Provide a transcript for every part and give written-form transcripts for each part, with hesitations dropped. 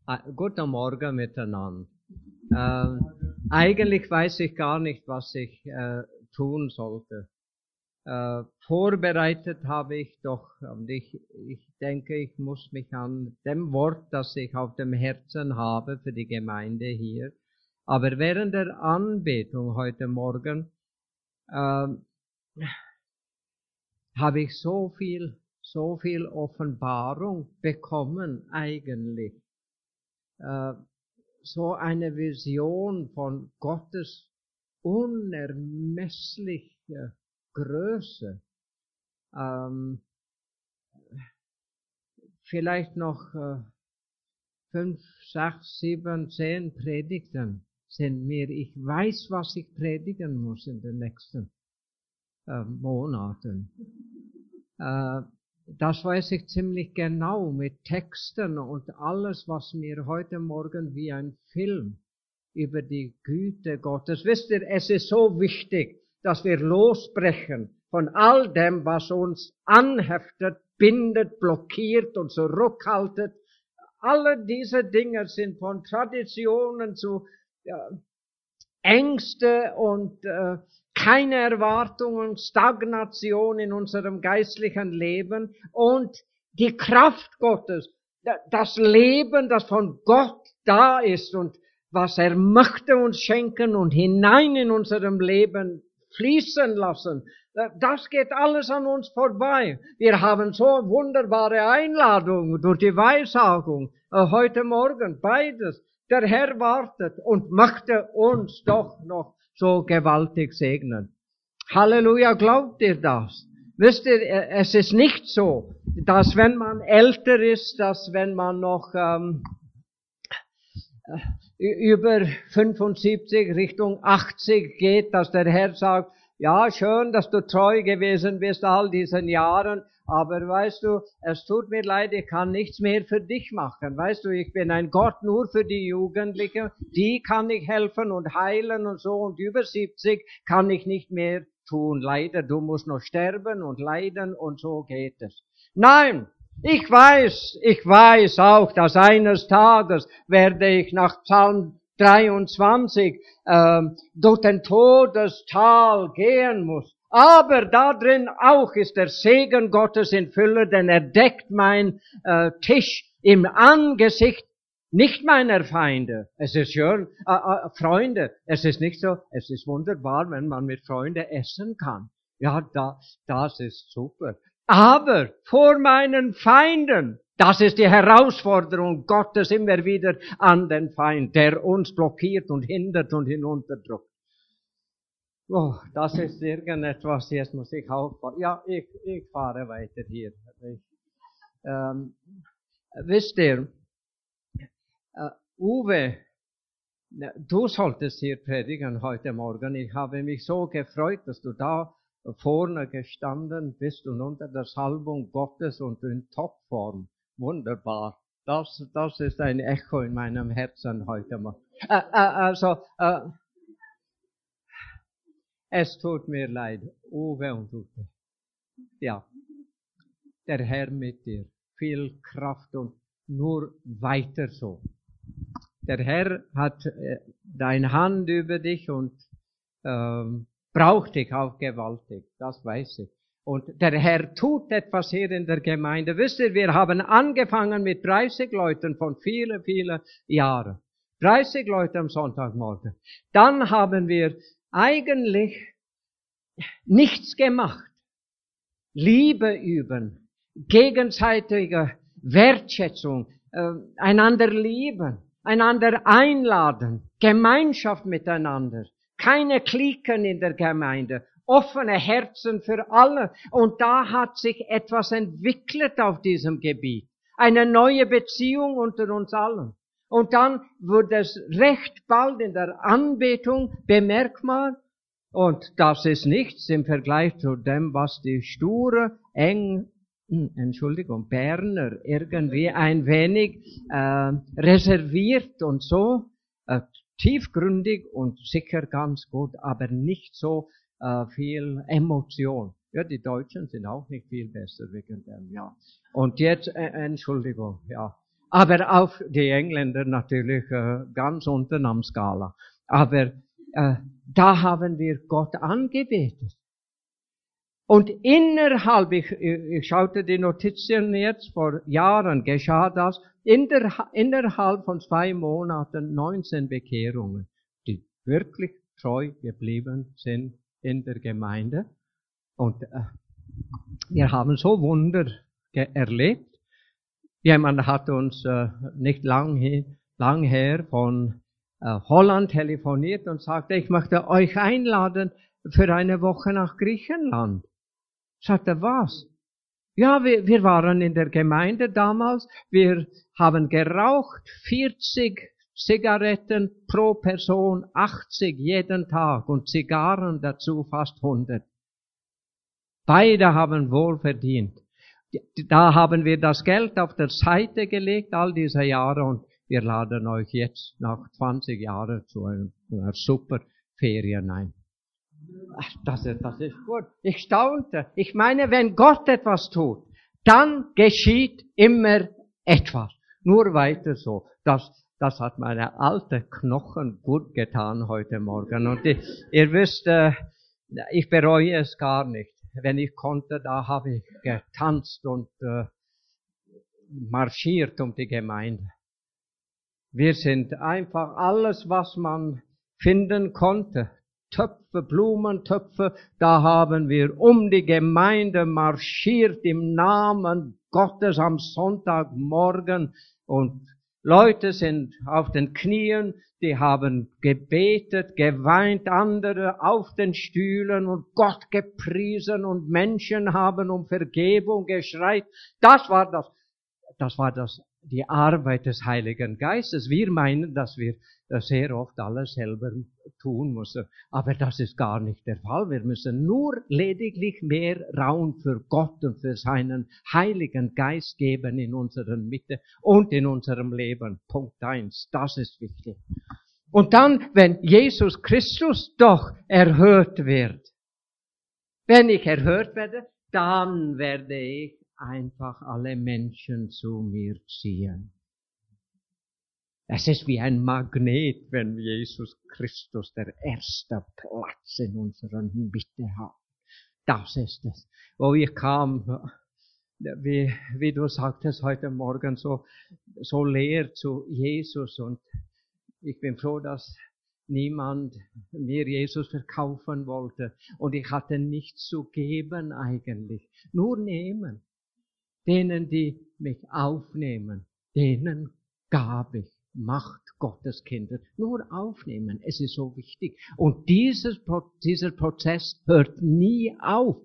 Guten Morgen miteinander. Eigentlich weiß ich gar nicht, was ich tun sollte. Vorbereitet habe ich doch, und ich denke, ich muss mich an dem Wort, das ich auf dem Herzen habe für die Gemeinde hier. Aber während der Anbetung heute Morgen habe ich so viel Offenbarung bekommen eigentlich. So eine Vision von Gottes unermesslicher Größe. Vielleicht noch 5, 6, 7, 10 Predigten sind mir. Ich weiß, was ich predigen muss in den nächsten Monaten. Das weiß ich ziemlich genau mit Texten und alles, was mir heute Morgen wie ein Film über die Güte Gottes. Wisst ihr, es ist so wichtig, dass wir losbrechen von all dem, was uns anheftet, bindet, blockiert und zurückhaltet. Alle diese Dinge sind von Traditionen zu Ängste und keine Erwartungen, Stagnation in unserem geistlichen Leben und die Kraft Gottes, das Leben, das von Gott da ist und was er möchte uns schenken und hinein in unserem Leben fließen lassen, das geht alles an uns vorbei. Wir haben so wunderbare Einladungen durch die Weissagung heute Morgen, beides. Der Herr wartet und möchte uns doch noch so gewaltig segnen. Halleluja, glaubt ihr das? Wisst ihr, es ist nicht so, dass wenn man älter ist, dass wenn man noch über 75 Richtung 80 geht, dass der Herr sagt, ja, schön, dass du treu gewesen bist all diesen Jahren, aber weißt du, es tut mir leid, ich kann nichts mehr für dich machen. Weißt du, ich bin ein Gott nur für die Jugendlichen, die kann ich helfen und heilen und so, und über 70 kann ich nicht mehr tun. Leider, du musst noch sterben und leiden und so geht es. Nein! Ich weiß auch, dass eines Tages werde ich nach Psalm 23 durch den Todestal gehen muss. Aber da drin auch ist der Segen Gottes in Fülle, denn er deckt mein Tisch im Angesicht nicht meiner Feinde. Es ist schön, Freunde, es ist nicht so, es ist wunderbar, wenn man mit Freunden essen kann. Ja, das ist super. Aber vor meinen Feinden, das ist die Herausforderung Gottes immer wieder an den Feind, der uns blockiert und hindert und hinunterdrückt. Oh, das ist irgendetwas, jetzt muss ich aufpassen. Ja, ich fahre weiter hier. Wisst ihr, Uwe, du solltest hier predigen heute Morgen. Ich habe mich so gefreut, dass du da vorne gestanden bist und unter der Salbung Gottes und in Topform. Wunderbar. Das ist ein Echo in meinem Herzen heute Morgen. Es tut mir leid, Uwe und Uwe. Ja, der Herr mit dir. Viel Kraft und nur weiter so. Der Herr hat deine Hand über dich und braucht dich auch gewaltig, das weiß ich. Und der Herr tut etwas hier in der Gemeinde. Wisst ihr, wir haben angefangen mit 30 Leuten von vielen Jahren. 30 Leute am Sonntagmorgen. Dann haben wir eigentlich nichts gemacht. Liebe üben, gegenseitige Wertschätzung, einander lieben, einander einladen, Gemeinschaft miteinander. Keine Klicken in der Gemeinde, offene Herzen für alle. Und da hat sich etwas entwickelt auf diesem Gebiet. Eine neue Beziehung unter uns allen. Und dann wurde es recht bald in der Anbetung bemerkbar. Und das ist nichts im Vergleich zu dem, was die sture, Berner irgendwie ein wenig reserviert und so tiefgründig und sicher ganz gut, aber nicht so viel Emotion. Ja, die Deutschen sind auch nicht viel besser wegen dem, ja. Und jetzt, Entschuldigung, ja. Aber auf die Engländer natürlich ganz unten am Skala. Aber da haben wir Gott angebetet. Und ich schaute die Notizen jetzt, vor Jahren geschah das, innerhalb von 2 Monaten 19 Bekehrungen, die wirklich treu geblieben sind in der Gemeinde. Und wir haben so Wunder erlebt. Jemand hat uns nicht lang her von Holland telefoniert und sagte, ich möchte euch einladen für eine Woche nach Griechenland. Sagte, was? Ja, wir waren in der Gemeinde damals, wir haben geraucht, 40 Zigaretten pro Person, 80 jeden Tag und Zigarren dazu fast 100. Beide haben wohl verdient. Da haben wir das Geld auf der Seite gelegt, all diese Jahre, und wir laden euch jetzt nach 20 Jahren zu einer super Ferien ein. Ach, das ist gut. Ich staunte. Ich meine, wenn Gott etwas tut, dann geschieht immer etwas. Nur weiter so. Das hat meine alte Knochen gut getan heute Morgen. Und ihr wisst, ich bereue es gar nicht. Wenn ich konnte, da habe ich getanzt und marschiert um die Gemeinde. Wir sind einfach alles, was man finden konnte. Töpfe, Blumentöpfe, da haben wir um die Gemeinde marschiert im Namen Gottes am Sonntagmorgen, und Leute sind auf den Knien, die haben gebetet, geweint, andere auf den Stühlen und Gott gepriesen, und Menschen haben um Vergebung geschreit. Das war die Arbeit des Heiligen Geistes. Wir meinen, dass wir sehr oft alles selber tun müssen. Aber das ist gar nicht der Fall. Wir müssen nur lediglich mehr Raum für Gott und für seinen Heiligen Geist geben in unserer Mitte und in unserem Leben. Punkt 1. Das ist wichtig. Und dann, wenn Jesus Christus doch erhört wird, wenn ich erhört werde, dann werde ich einfach alle Menschen zu mir ziehen. Es ist wie ein Magnet, wenn Jesus Christus der erste Platz in unserer Mitte hat. Das ist es. Wo ich kam, wie du sagtest heute Morgen, so leer zu Jesus, und ich bin froh, dass niemand mir Jesus verkaufen wollte, und ich hatte nichts zu geben eigentlich, nur nehmen. Denen, die mich aufnehmen, denen gab ich. Macht Gottes Kinder. Nur aufnehmen. Es ist so wichtig. Und dieser Prozess hört nie auf.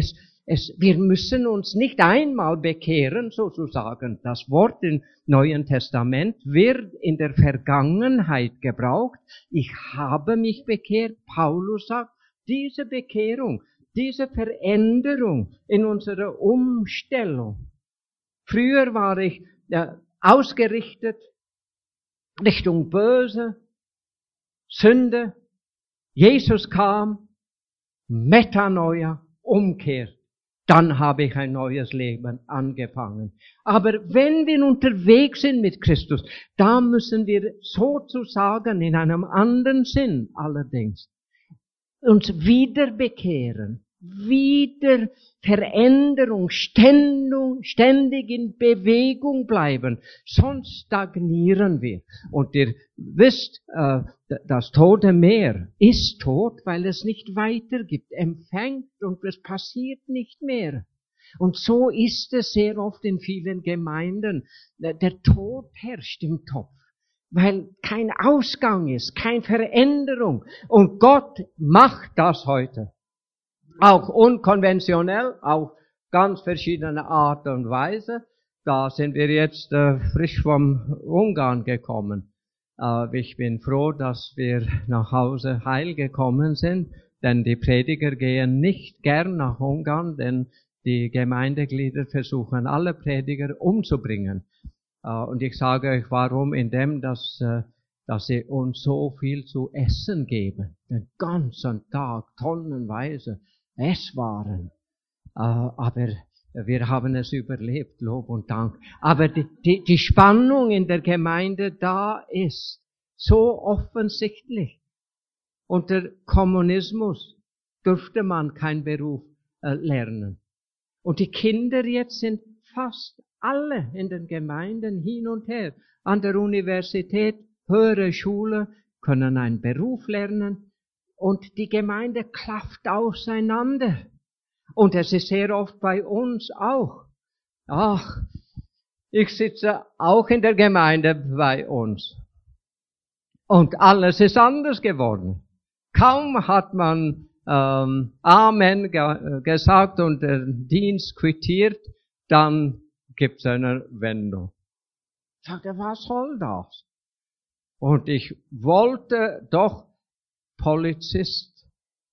Wir müssen uns nicht einmal bekehren, sozusagen. Das Wort im Neuen Testament wird in der Vergangenheit gebraucht. Ich habe mich bekehrt. Paulus sagt, diese Bekehrung, diese Veränderung in unserer Umstellung. Früher war ich ausgerichtet Richtung Böse, Sünde. Jesus kam, Metanoia, Umkehr. Dann habe ich ein neues Leben angefangen. Aber wenn wir unterwegs sind mit Christus, da müssen wir sozusagen in einem anderen Sinn allerdings uns wieder bekehren. Wieder Veränderung, ständig in Bewegung bleiben, sonst stagnieren wir. Und ihr wisst, das Tote Meer ist tot, weil es nicht weitergibt, empfängt, und es passiert nicht mehr. Und so ist es sehr oft in vielen Gemeinden. Der Tod herrscht im Topf, weil kein Ausgang ist, keine Veränderung. Und Gott macht das heute. Auch unkonventionell, auf ganz verschiedene Art und Weise. Da sind wir jetzt frisch vom Ungarn gekommen. Ich bin froh, dass wir nach Hause heil gekommen sind, denn die Prediger gehen nicht gern nach Ungarn, denn die Gemeindeglieder versuchen, alle Prediger umzubringen. Und ich sage euch, warum? Indem, dass sie uns so viel zu essen geben. Den ganzen Tag, tonnenweise Esswaren. Aber Wir haben es überlebt, Lob und Dank. Aber die Spannung in der Gemeinde da ist so offensichtlich. Unter Kommunismus durfte man keinen Beruf lernen. Und die Kinder jetzt sind fast alle in den Gemeinden hin und her. An der Universität, höhere Schule, können einen Beruf lernen. Und die Gemeinde klafft auseinander. Und es ist sehr oft bei uns auch. Ach, ich sitze auch in der Gemeinde bei uns. Und alles ist anders geworden. Kaum hat man Amen gesagt und der Dienst quittiert, dann gibt's eine Wendung. Ich sagte, was soll das? Und ich wollte doch Polizist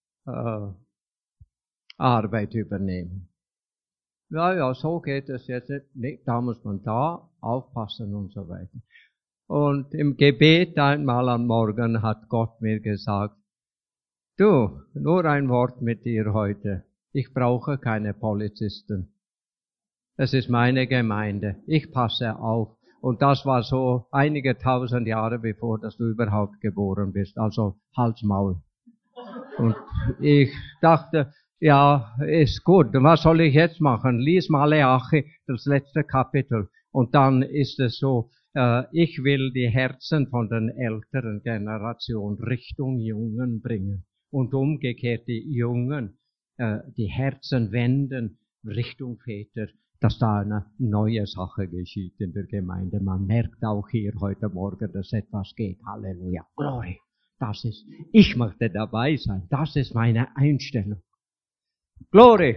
Arbeit übernehmen. Ja, so geht es jetzt nicht. Da muss man da aufpassen und so weiter. Und im Gebet einmal am Morgen hat Gott mir gesagt, du, nur ein Wort mit dir heute. Ich brauche keine Polizisten. Es ist meine Gemeinde. Ich passe auf. Und das war so einige tausend Jahre bevor, dass du überhaupt geboren bist. Also Hals, Maul. Und ich dachte, ja, ist gut. Was soll ich jetzt machen? Lies Maleachi, das letzte Kapitel. Und dann ist es so, ich will die Herzen von den älteren Generation Richtung Jungen bringen. Und umgekehrt die Jungen, die Herzen wenden Richtung Väter, dass da eine neue Sache geschieht in der Gemeinde. Man merkt auch hier heute Morgen, dass etwas geht. Halleluja. Glory. Das ist, ich möchte dabei sein. Das ist meine Einstellung. Glory.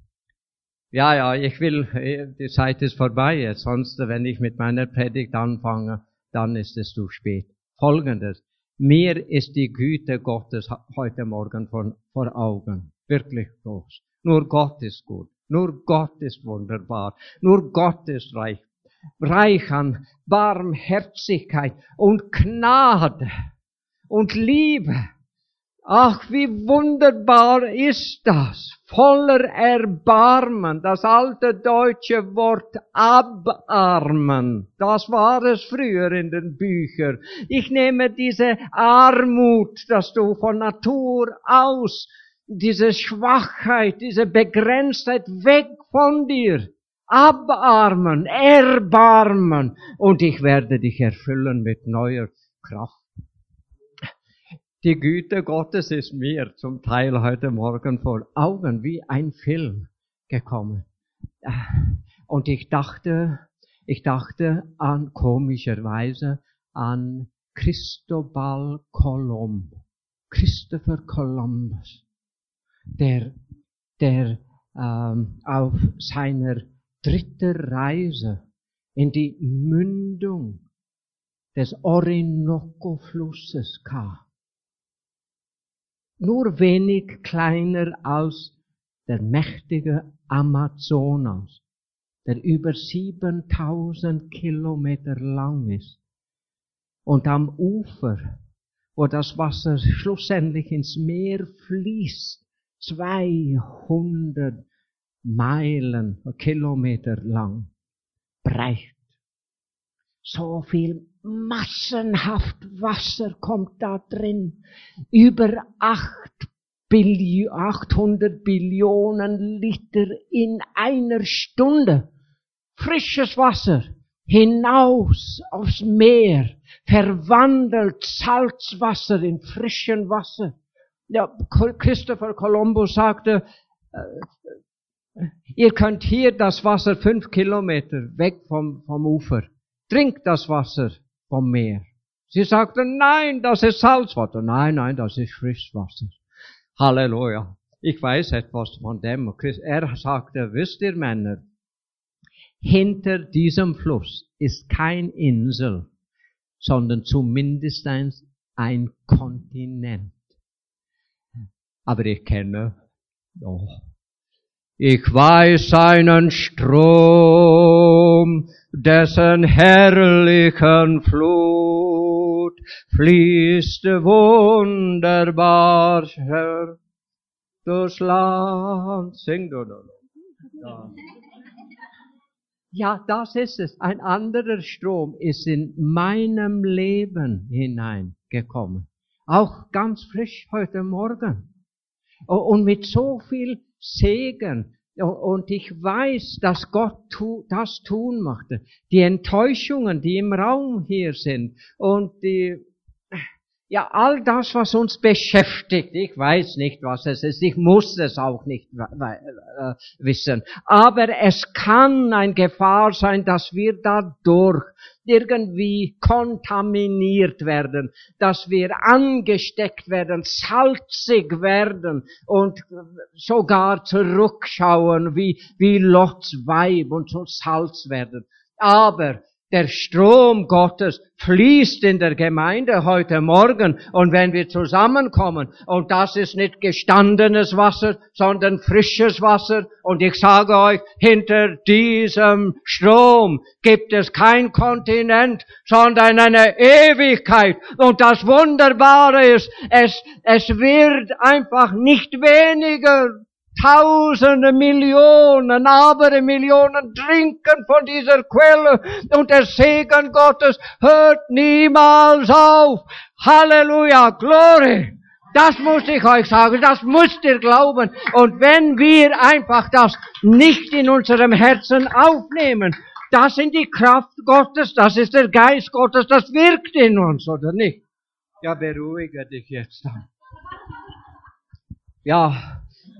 Ja, ich will, die Zeit ist vorbei jetzt. Sonst, wenn ich mit meiner Predigt anfange, dann ist es zu spät. Folgendes. Mir ist die Güte Gottes heute Morgen vor Augen. Wirklich groß. Nur Gott ist gut. Nur Gott ist wunderbar. Nur Gott ist reich an Barmherzigkeit und Gnade und Liebe. Ach, wie wunderbar ist das! Voller Erbarmen. Das alte deutsche Wort abarmen. Das war es früher in den Büchern. Ich nehme diese Armut, dass du von Natur aus, diese Schwachheit, diese Begrenztheit weg von dir. Abarmen, erbarmen. Und ich werde dich erfüllen mit neuer Kraft. Die Güte Gottes ist mir zum Teil heute Morgen vor Augen wie ein Film gekommen. Und ich dachte an, komischerweise, an Cristobal Colombo, Christopher Columbus, der auf seiner dritten Reise in die Mündung des Orinoco-Flusses kam. Nur wenig kleiner als der mächtige Amazonas, der über 7000 Kilometer lang ist. Und am Ufer, wo das Wasser schlussendlich ins Meer fließt, 200 Kilometer lang, breit. So viel massenhaft Wasser kommt da drin. Über 800 Billionen Liter in einer Stunde. Frisches Wasser hinaus aufs Meer, verwandelt Salzwasser in frischen Wasser. Ja, Christopher Columbus sagte, ihr könnt hier das Wasser 5 Kilometer weg vom Ufer. Trinkt das Wasser vom Meer. Sie sagten, nein, das ist Salzwasser. Nein, das ist Frischwasser. Halleluja. Ich weiß etwas von dem. Er sagte, wisst ihr Männer, hinter diesem Fluss ist kein Insel, sondern zumindest ein Kontinent. Aber ich kenne, ich weiß einen Strom, dessen herrlichen Flut fließt wunderbar durchs Land. Sing du noch. Ja. Ja, das ist es. Ein anderer Strom ist in meinem Leben hineingekommen. Auch ganz frisch heute Morgen. Und mit so viel Segen. Und ich weiß, dass Gott das tun möchte. Die Enttäuschungen, die im Raum hier sind und ja, all das, was uns beschäftigt, ich weiß nicht, was es ist, ich muss es auch nicht wissen, aber es kann eine Gefahr sein, dass wir dadurch irgendwie kontaminiert werden, dass wir angesteckt werden, salzig werden und sogar zurückschauen, wie Lots Weib und so Salz werden. Aber der Strom Gottes fließt in der Gemeinde heute Morgen und wenn wir zusammenkommen und das ist nicht gestandenes Wasser, sondern frisches Wasser und ich sage euch, hinter diesem Strom gibt es kein Kontinent, sondern eine Ewigkeit und das Wunderbare ist, es wird einfach nicht weniger. Tausende, Millionen, aber Millionen trinken von dieser Quelle und der Segen Gottes hört niemals auf. Halleluja, Glory. Das muss ich euch sagen, das müsst ihr glauben. Und wenn wir einfach das nicht in unserem Herzen aufnehmen, das ist die Kraft Gottes, das ist der Geist Gottes, das wirkt in uns, oder nicht? Ja, beruhige dich jetzt dann. Ja.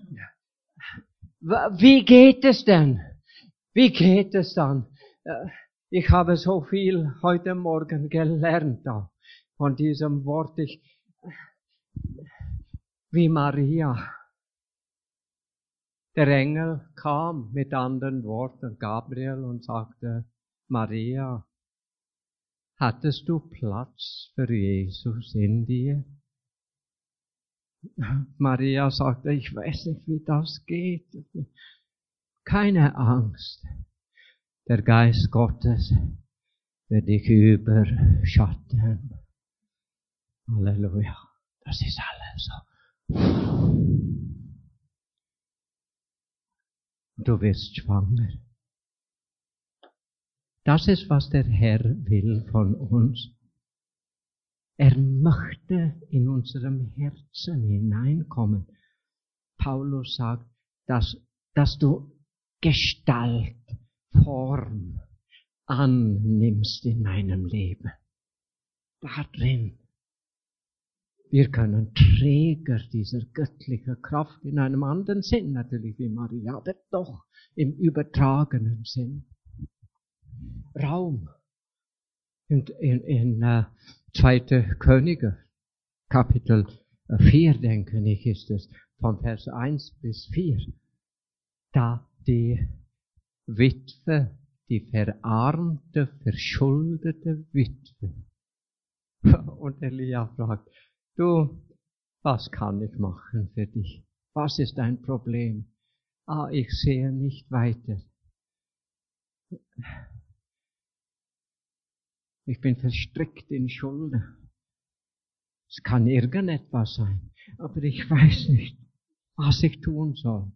Wie geht es denn? Wie geht es dann? Ich habe so viel heute Morgen gelernt auch von diesem Wort. Wie Maria. Der Engel kam mit anderen Worten, Gabriel, und sagte, Maria, hattest du Platz für Jesus in dir? Maria sagte, ich weiß nicht, wie das geht. Keine Angst. Der Geist Gottes wird dich überschatten. Halleluja. Das ist alles so. Du wirst schwanger. Das ist, was der Herr will von uns. Er möchte in unserem Herzen hineinkommen. Paulus sagt, dass du Gestalt, Form annimmst in meinem Leben. Da drin. Wir können Träger dieser göttlichen Kraft in einem anderen Sinn natürlich wie Maria, aber doch im übertragenen Sinn. Raum. Und in 2. Könige, Kapitel 4, denke ich, ist es, von Vers 1 bis 4, da die Witwe, die verarmte, verschuldete Witwe. Und Elia fragt, du, was kann ich machen für dich? Was ist dein Problem? Ich sehe nicht weiter. Ich bin verstrickt in Schulden. Es kann irgendetwas sein, aber ich weiß nicht, was ich tun soll.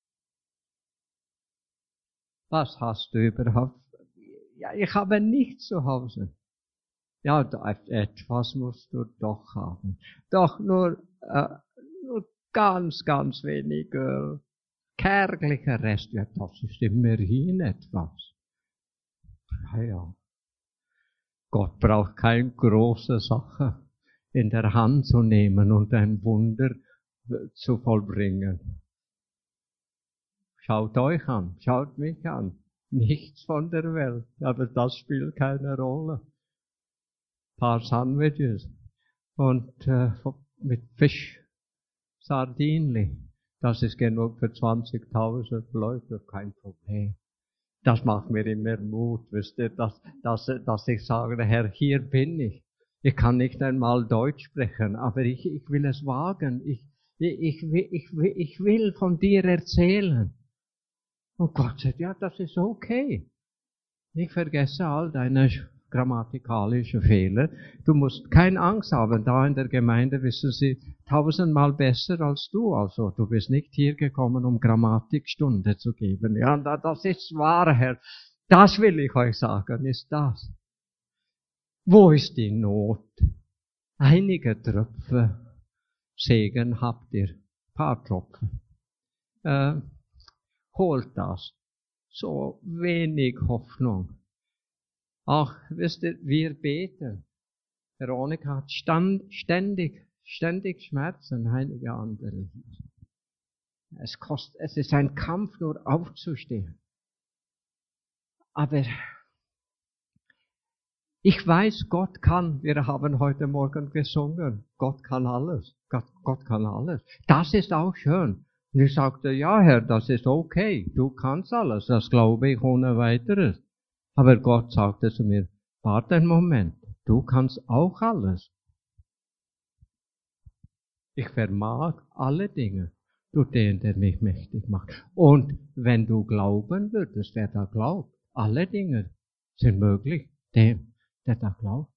Was hast du überhaupt? Ja, ich habe nichts zu Hause. Ja, etwas musst du doch haben. Doch nur ganz, ganz wenig kärglicher Rest. Ja, das ist immerhin etwas. Ja. Gott braucht keine große Sache in der Hand zu nehmen und ein Wunder zu vollbringen. Schaut euch an, schaut mich an. Nichts von der Welt, aber das spielt keine Rolle. Ein paar Sandwiches und mit Fisch, Sardinli, das ist genug für 20.000 Leute, kein Problem. Das macht mir immer Mut, wisst ihr, dass ich sage, Herr, hier bin ich. Ich kann nicht einmal Deutsch sprechen, aber ich will es wagen. Ich will von dir erzählen. Und Gott sagt, ja, das ist okay. Ich vergesse all deine grammatikalische Fehler. Du musst keine Angst haben. Da in der Gemeinde wissen sie 1000-mal besser als du. Also du bist nicht hier gekommen, um Grammatikstunde zu geben. Ja, das ist wahr, Herr. Das will ich euch sagen, ist das. Wo ist die Not? Einige Tröpfe Segen habt ihr, paar Tropfen. Holt das. So wenig Hoffnung. Auch, wisst ihr, wir beten. Veronika hat ständig Schmerzen, einige andere. Es ist ein Kampf, nur aufzustehen. Aber ich weiß, Gott kann, wir haben heute Morgen gesungen, Gott kann alles. Gott kann alles. Das ist auch schön. Und ich sagte, ja Herr, das ist okay, du kannst alles, das glaube ich ohne weiteres. Aber Gott sagte zu mir, warte einen Moment, du kannst auch alles. Ich vermag alle Dinge durch den, der mich mächtig macht. Und wenn du glauben würdest, wer da glaubt, alle Dinge sind möglich, dem, der da glaubt.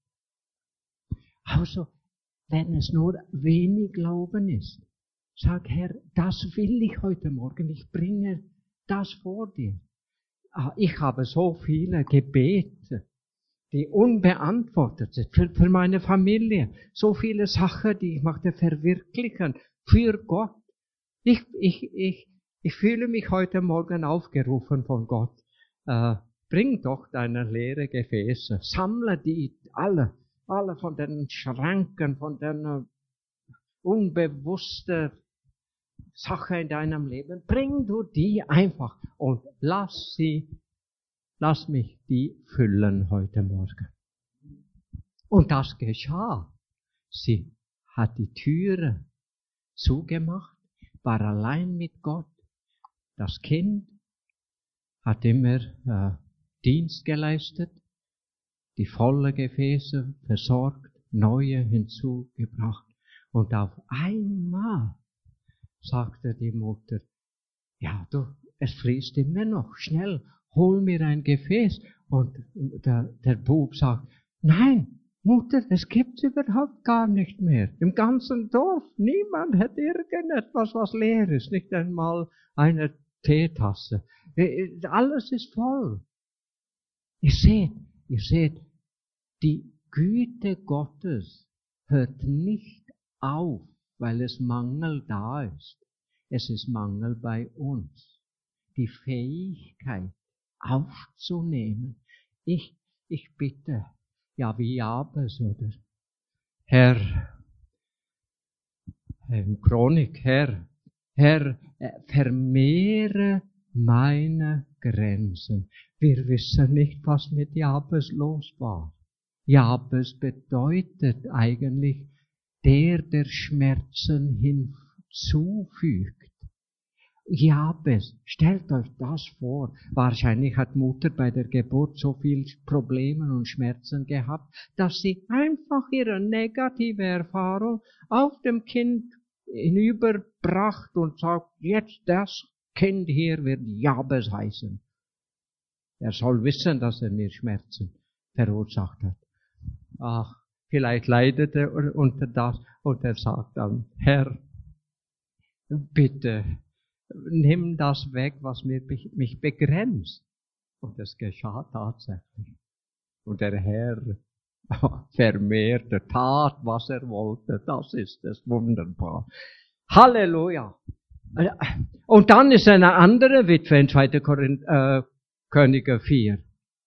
Also, wenn es nur wenig Glauben ist, sag Herr, das will ich heute Morgen, ich bringe das vor dir. Ich habe so viele Gebete, die unbeantwortet sind, für meine Familie, so viele Sachen, die ich möchte verwirklichen, für Gott. Ich fühle mich heute Morgen aufgerufen von Gott. Bring doch deine leeren Gefäße, sammle die alle von den Schranken, von den unbewussten Sachen in deinem Leben, bring du die einfach und lass mich die füllen heute Morgen. Und das geschah. Sie hat die Türe zugemacht, war allein mit Gott. Das Kind hat immer Dienst geleistet, die volle Gefäße versorgt, neue hinzugebracht. Und auf einmal sagte die Mutter, ja, es fließt immer noch, schnell, hol mir ein Gefäß. Und der Bub sagt, nein, Mutter, es gibt's überhaupt gar nicht mehr. Im ganzen Dorf, niemand hat irgendetwas, was leer ist, nicht einmal eine Teetasse. Alles ist voll. Ihr seht, die Güte Gottes hört nicht auf, weil es Mangel da ist. Es ist Mangel bei uns. Die Fähigkeit aufzunehmen. Ich bitte, ja wie Jabes, oder? Herr, Chronik, Herr, vermehre meine Grenzen. Wir wissen nicht, was mit Jabes los war. Jabes bedeutet eigentlich der Schmerzen hinzufügt. Jabes, stellt euch das vor. Wahrscheinlich hat Mutter bei der Geburt so viel Probleme und Schmerzen gehabt, dass sie einfach ihre negative Erfahrung auf dem Kind hinüberbracht und sagt, jetzt das Kind hier wird Jabes heißen. Er soll wissen, dass er mir Schmerzen verursacht hat. Ach, vielleicht leidet er unter das und er sagt dann, Herr, bitte, nimm das weg, was mich begrenzt. Und es geschah tatsächlich. Und der Herr vermehrte, tat, was er wollte. Das ist es, wunderbar. Halleluja. Und dann ist eine andere Witwe in 2. Könige 4.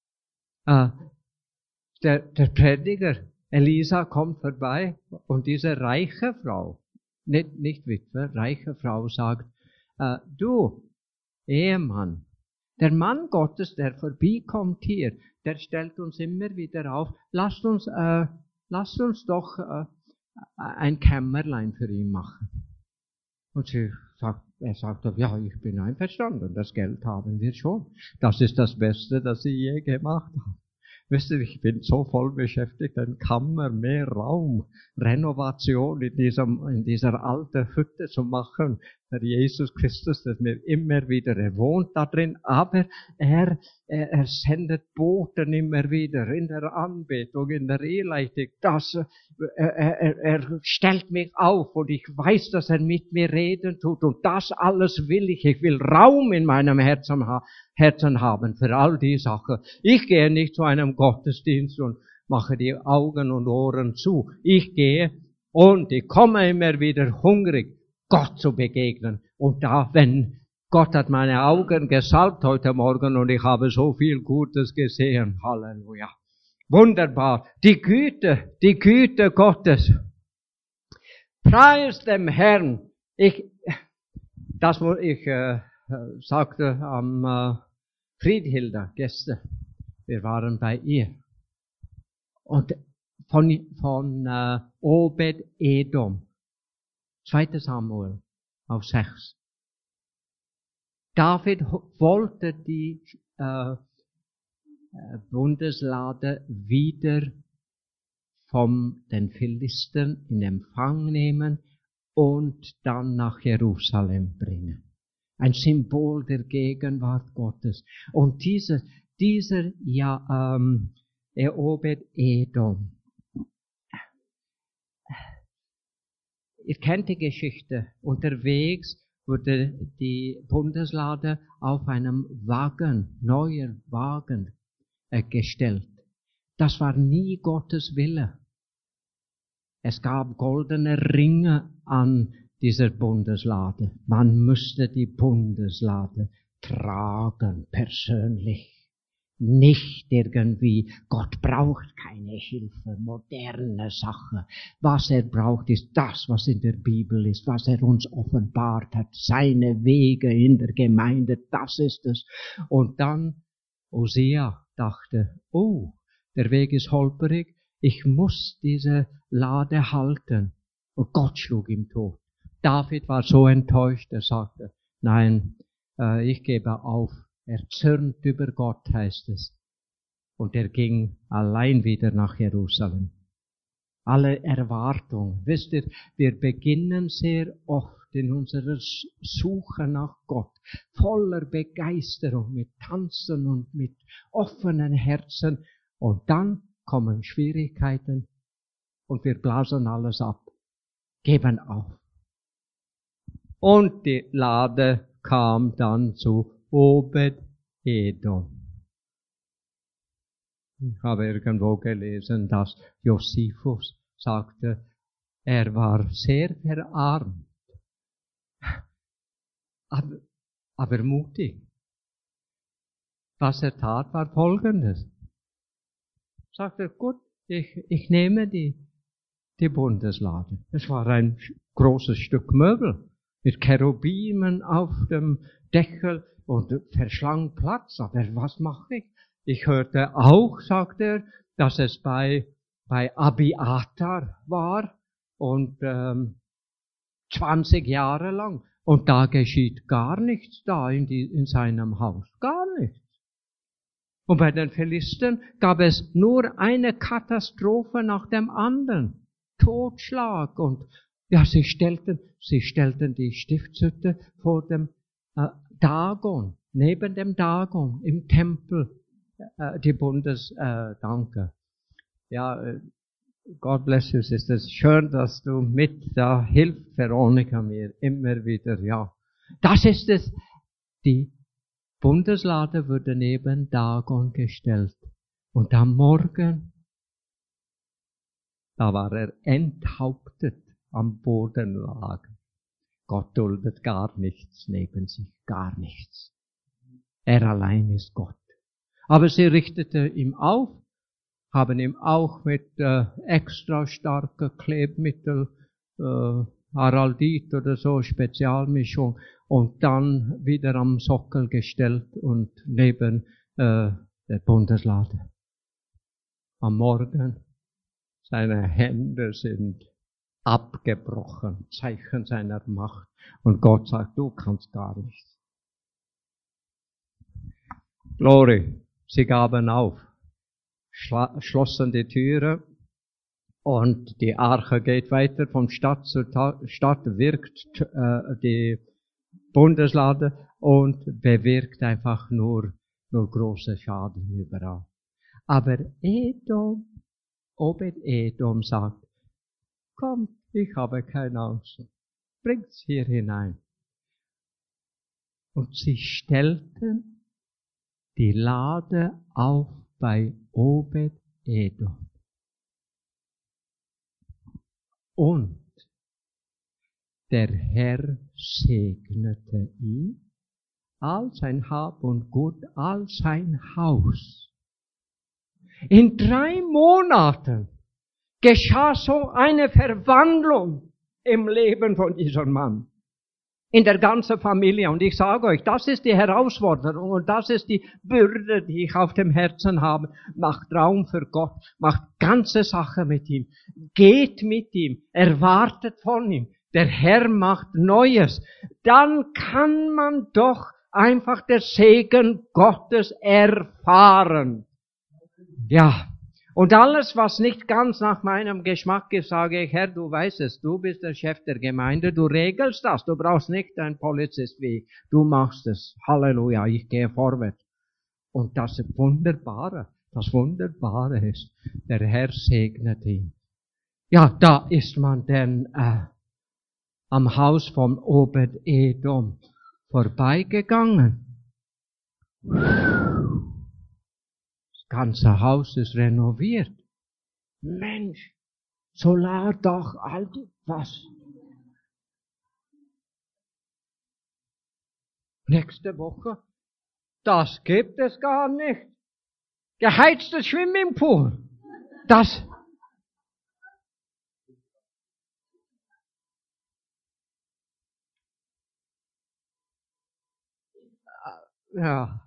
Der Prediger Elisa kommt vorbei und diese reiche Frau, nicht Witwe, reiche Frau sagt, du, Ehemann, der Mann Gottes, der vorbeikommt hier, der stellt uns immer wieder auf, lasst uns doch ein Kämmerlein für ihn machen. Und er sagt, ja, ich bin einverstanden, das Geld haben wir schon. Das ist das Beste, das sie je gemacht haben. Wisst ihr, ich bin so voll beschäftigt, ein Kammer, mehr Raum, Renovation in dieser alten Hütte zu machen, der Jesus Christus, das mir immer wieder, er wohnt da drin, aber er sendet Boten immer wieder in der Anbetung, in der Eheleitung. Er stellt mich auf und ich weiß, dass er mit mir reden tut und das alles will ich. Ich will Raum in meinem Herzen haben für all die Sachen. Ich gehe nicht zu einem Gottesdienst und mache die Augen und Ohren zu. Ich gehe und ich komme immer wieder hungrig, Gott zu begegnen. Und da, wenn Gott hat meine Augen gesalbt heute Morgen und ich habe so viel Gutes gesehen. Halleluja. Wunderbar. Die Güte Gottes. Preis dem Herrn. Ich sagte am Friedhilda gestern, wir waren bei ihr. Und von Obed Edom. 2. Samuel auf 6. David wollte die Bundeslade wieder von den Philistern in Empfang nehmen und dann nach Jerusalem bringen. Ein Symbol der Gegenwart Gottes. Und dieser Obed Edom. Ihr kennt die Geschichte. Unterwegs wurde die Bundeslade auf einem Wagen, neuer Wagen, gestellt. Das war nie Gottes Wille. Es gab goldene Ringe an dieser Bundeslade. Man müsste die Bundeslade tragen, persönlich. Nicht irgendwie, Gott braucht keine Hilfe, moderne Sache. Was er braucht, ist das, was in der Bibel ist, was er uns offenbart hat. Seine Wege in der Gemeinde, das ist es. Und dann, Hosea dachte, oh, der Weg ist holperig, ich muss diese Lade halten. Und Gott schlug ihm tot. David war so enttäuscht, er sagte, nein, ich gebe auf. Er zürnt über Gott, heißt es. Und er ging allein wieder nach Jerusalem. Alle Erwartungen. Wisst ihr, wir beginnen sehr oft in unserer Suche nach Gott, voller Begeisterung, mit Tanzen und mit offenen Herzen. Und dann kommen Schwierigkeiten und wir blasen alles ab, geben auf. Und die Lade kam dann zu Obed Edom. Ich habe irgendwo gelesen, dass Josephus sagte, er war sehr verarmt, aber mutig. Was er tat, war Folgendes. Sagte, gut, ich nehme die Bundeslade. Es war ein großes Stück Möbel mit Cherubimen auf dem Deckel und verschlang Platz. Aber was mache ich? Ich hörte auch, sagt er, dass es bei Abiathar war und 20 Jahre lang. Und da geschieht gar nichts da in seinem Haus. Gar nichts. Und bei den Philistern gab es nur eine Katastrophe nach dem anderen. Totschlag. Und ja, sie stellten die Stiftshütte vor dem Dagon, neben dem Dagon, im Tempel, die Danke. Ja, God bless you, es ist schön, dass du da hilfst, Veronika, mir immer wieder, ja. Das ist es. Die Bundeslade wurde neben Dagon gestellt. Und am Morgen, da war er enthauptet am Boden lag. Gott duldet gar nichts neben sich, gar nichts. Er allein ist Gott. Aber sie richtete ihm auf, haben ihm auch mit extra starker Klebmittel, Araldit oder so, Spezialmischung, und dann wieder am Sockel gestellt und neben der Bundeslade. Am Morgen, seine Hände sind abgebrochen, Zeichen seiner Macht. Und Gott sagt, du kannst gar nichts. Glory, sie gaben auf, schlossen die Türe und die Arche geht weiter von Stadt zu Stadt, wirkt die Bundeslade und bewirkt einfach nur große Schaden überall. Aber Obed-Edom sagt, kommt, ich habe keine Angst, bringt's hier hinein. Und sie stellten die Lade auf bei Obed-Edom. Und der Herr segnete ihn, all sein Hab und Gut, all sein Haus. In 3 Monaten geschah so eine Verwandlung im Leben von diesem Mann. In der ganzen Familie. Und ich sage euch, das ist die Herausforderung und das ist die Bürde, die ich auf dem Herzen habe. Macht Raum für Gott, macht ganze Sache mit ihm, geht mit ihm, erwartet von ihm. Der Herr macht Neues. Dann kann man doch einfach den Segen Gottes erfahren. Ja. Und alles, was nicht ganz nach meinem Geschmack ist, sage ich, Herr, du weißt es, du bist der Chef der Gemeinde, du regelst das, du brauchst nicht einen Polizist wie ich, du machst es. Halleluja, ich gehe vorwärts. Und das Wunderbare ist, der Herr segnet ihn. Ja, da ist man denn am Haus von Obed-Edom vorbeigegangen. Das ganze Haus ist renoviert. Mensch, Solardach, Alter, was? Nächste Woche, das gibt es gar nicht. Geheiztes Swimmingpool, das. Ja.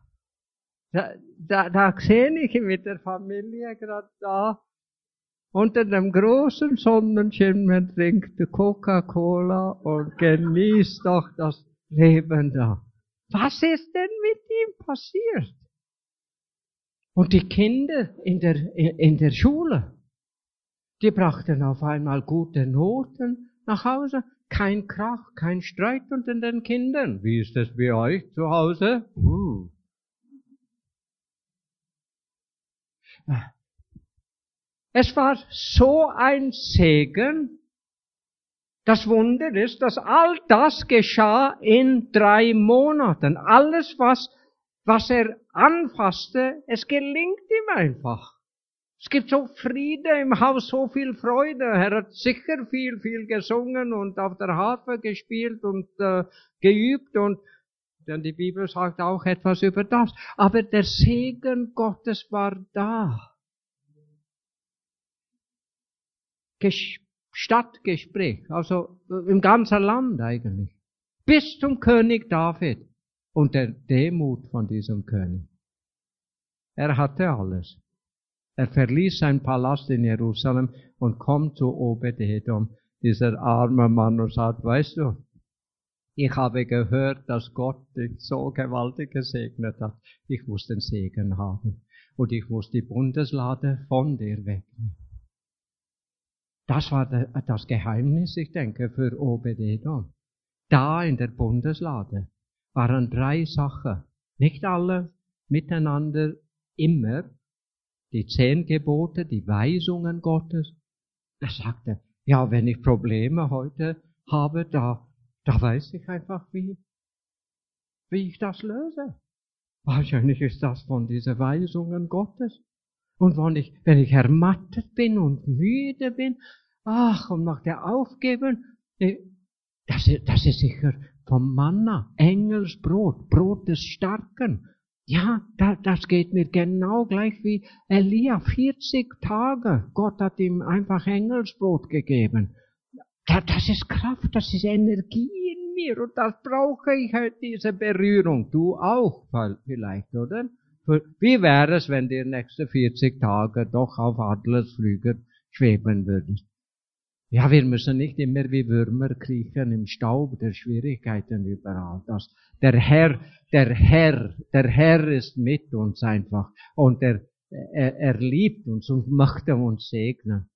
Da sehe ich mit der Familie gerade da, unter dem großen Sonnenschein, man trinkt Coca-Cola und genießt doch das Leben da. Was ist denn mit ihm passiert? Und die Kinder in der Schule, die brachten auf einmal gute Noten nach Hause. Kein Krach, kein Streit unter den Kindern. Wie ist es bei euch zu Hause? Es war so ein Segen. Das Wunder ist, dass all das geschah in 3 Monaten. Alles, was er anfasste, es gelingt ihm einfach. Es gibt so Friede im Haus, so viel Freude. Er hat sicher viel gesungen und auf der Harfe gespielt und geübt und denn die Bibel sagt auch etwas über das. Aber der Segen Gottes war da. Stadtgespräch, also im ganzen Land eigentlich. Bis zum König David und der Demut von diesem König. Er hatte alles. Er verließ seinen Palast in Jerusalem und kommt zu Obed-Edom, dieser arme Mann, und sagt, weißt du, ich habe gehört, dass Gott dich so gewaltig gesegnet hat. Ich muss den Segen haben. Und ich muss die Bundeslade von dir wegnehmen. Das war das Geheimnis, ich denke, für Obed-Edom. Da in der Bundeslade waren 3 Sachen. Nicht alle miteinander immer. Die 10 Gebote, die Weisungen Gottes. Er sagte, ja, wenn ich Probleme heute habe, da weiß ich einfach, wie ich das löse. Wahrscheinlich ist das von diesen Weisungen Gottes. Und wenn ich ermattet bin und müde bin, und nach der Aufgeben, das ist sicher vom Manna, Engelsbrot, Brot des Starken. Ja, das geht mir genau gleich wie Elia, 40 Tage. Gott hat ihm einfach Engelsbrot gegeben. Das ist Kraft, das ist Energie in mir und das brauche ich halt, diese Berührung. Du auch vielleicht, oder? Wie wäre es, wenn die nächsten 40 Tage doch auf Adlersflügel schweben würdest? Ja, wir müssen nicht immer wie Würmer kriechen im Staub der Schwierigkeiten überall. Der Herr ist mit uns einfach. Und er liebt uns und möchte uns segnen.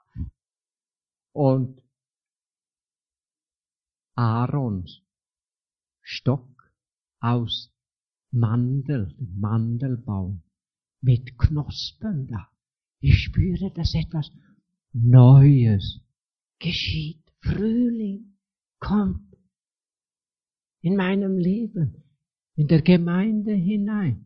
Und Aarons Stock aus Mandelbaum mit Knospen da. Ich spüre, dass etwas Neues geschieht. Frühling kommt in meinem Leben, in der Gemeinde hinein.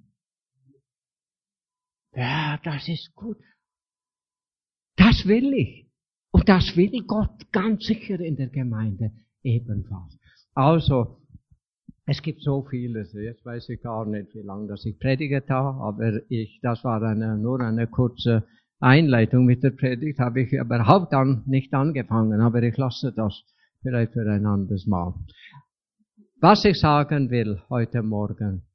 Ja, das ist gut. Das will ich. Und das will Gott ganz sicher in der Gemeinde ebenfalls. Also, es gibt so vieles. Jetzt weiß ich gar nicht, wie lange das ich predigt habe, aber das war nur eine kurze Einleitung mit der Predigt, habe ich überhaupt nicht angefangen, aber ich lasse das vielleicht für ein anderes Mal. Was ich sagen will heute Morgen: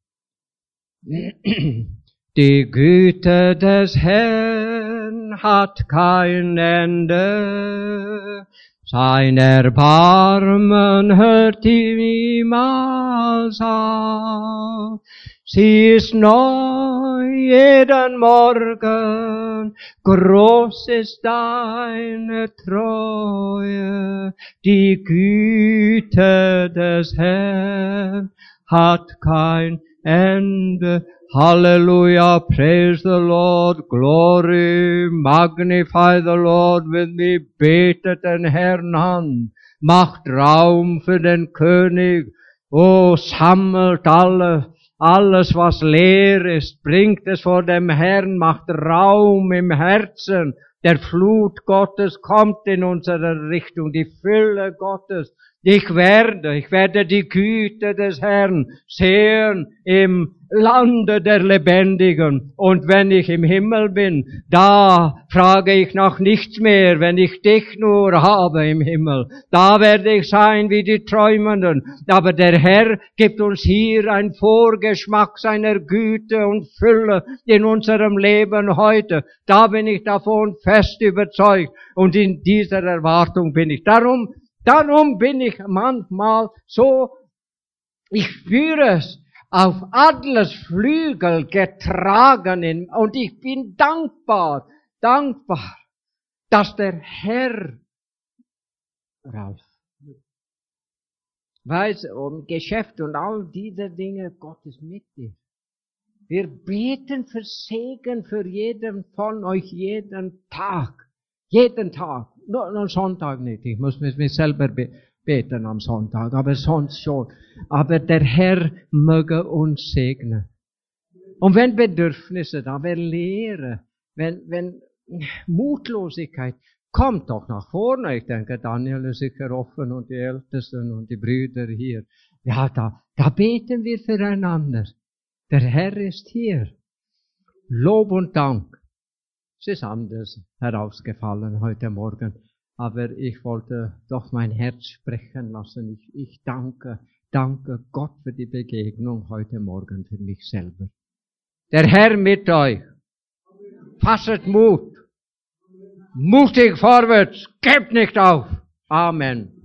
Die Güte des Herrn hat kein Ende, sein Erbarmen hört niemals auf. Sie ist neu jeden Morgen, groß ist deine Treue. Die Güte des Herrn hat kein Ende. Halleluja, praise the Lord, glory, magnify the Lord with me, betet den Herrn an, macht Raum für den König, sammelt alles, was leer ist, bringt es vor dem Herrn, macht Raum im Herzen. Der Flut Gottes kommt in unsere Richtung, die Fülle Gottes. Ich werde die Güte des Herrn sehen im Lande der Lebendigen. Und wenn ich im Himmel bin, da frage ich nach nichts mehr, wenn ich dich nur habe im Himmel. Da werde ich sein wie die Träumenden. Aber der Herr gibt uns hier einen Vorgeschmack seiner Güte und Fülle in unserem Leben heute. Da bin ich davon fest überzeugt. Und in dieser Erwartung bin ich. Darum bin ich manchmal so, ich spüre es, auf Adlersflügel getragen und ich bin dankbar, dass der Herr raus. Weiß, um Geschäft und all diese Dinge, Gott ist mit dir. Wir beten für Segen für jeden von euch jeden Tag. Jeden Tag. Nur Sonntag nicht. Ich muss mit mir selber beten am Sonntag, aber sonst schon. Aber der Herr möge uns segnen. Und wenn Bedürfnisse da, wenn Leere, wenn Mutlosigkeit, kommt doch nach vorne. Ich denke, Daniel ist sicher offen und die Ältesten und die Brüder hier. Ja, da beten wir füreinander. Der Herr ist hier. Lob und Dank. Es ist anders herausgefallen heute Morgen, aber ich wollte doch mein Herz sprechen lassen. Ich danke Gott für die Begegnung heute Morgen für mich selber. Der Herr mit euch. Fasset Mut. Mutig vorwärts. Gebt nicht auf. Amen.